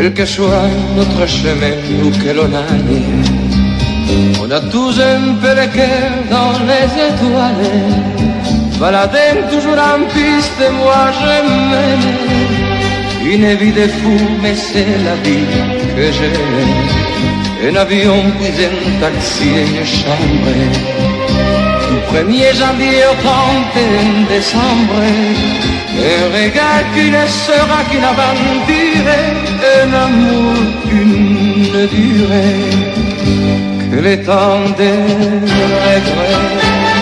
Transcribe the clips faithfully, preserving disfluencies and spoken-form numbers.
quel que soit notre chemin où que l'on aille, on a tous un peu le cœur dans les étoiles, baladant toujours en piste, et moi je mène une vie de fou, mais c'est la vie que j'aime. Un avion, puis un taxi et une chambre, du premier janvier au trente et un décembre, un regard qui ne sera qu'une aventure, un amour qu'une durée, que le temps des regrets.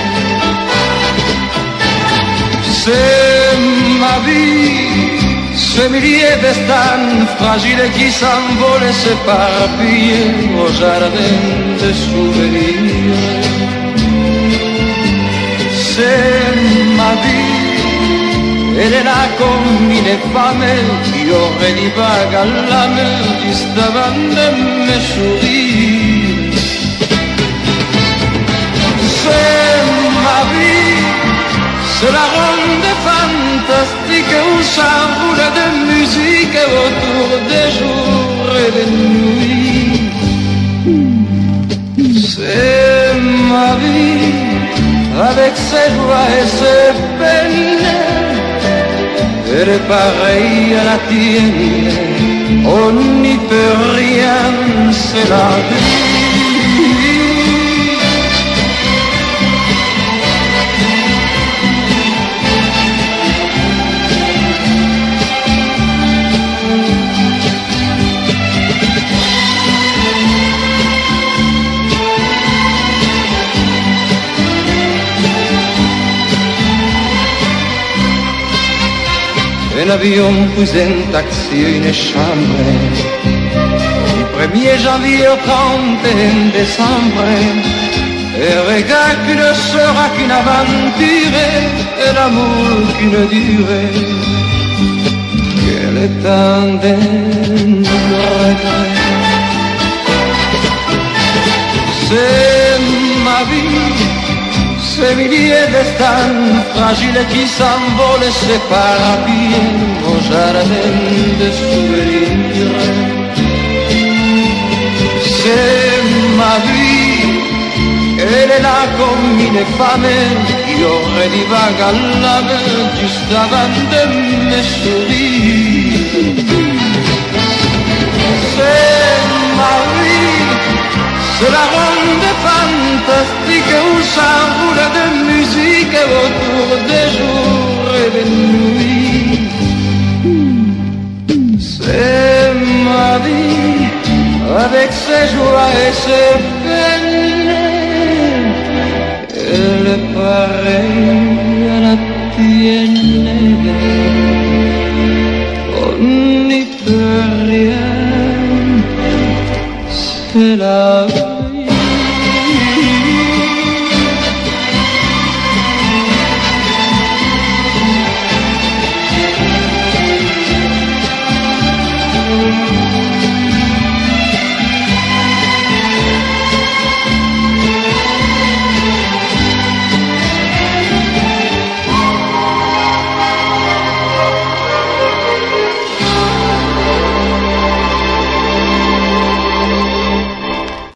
C'est ma vie, ce millier destins fragiles qui s'envolent et s'éparpillent au jardin de souvenirs. C'est ma vie, elle est là comme une femme qui aurait dit vague à l'âme juste avant de me sourire. C'est ma vie, c'est la ronde fantastique où s'enroule de musique autour des jours et des nuits. C'est ma vie, avec ses joies et ses peines, elle est pareille à la tienne, on n'y peut rien, c'est la vie. Un avion, puis un taxi, une chambre, du premier janvier au trente et un décembre, un regard qui ne sera qu'une aventure, un amour qu'une durée, que le temps d'un regret. C'est ma vie, ces milliers destins fragiles qui s'envolent et s'éparpillent au jardin de souvenirs. C'est ma vie, elle est là comme une femme qui aurait dit vague à l'âme juste avant de me sourire. C'est ma vie, c'est la ronde fantastique où s'enroule de musique autour des jours et des nuits. C'est ma vie, avec ses joies et ses peines, elle est pareille à la tienne, on n'y peut rien, c'est la vie.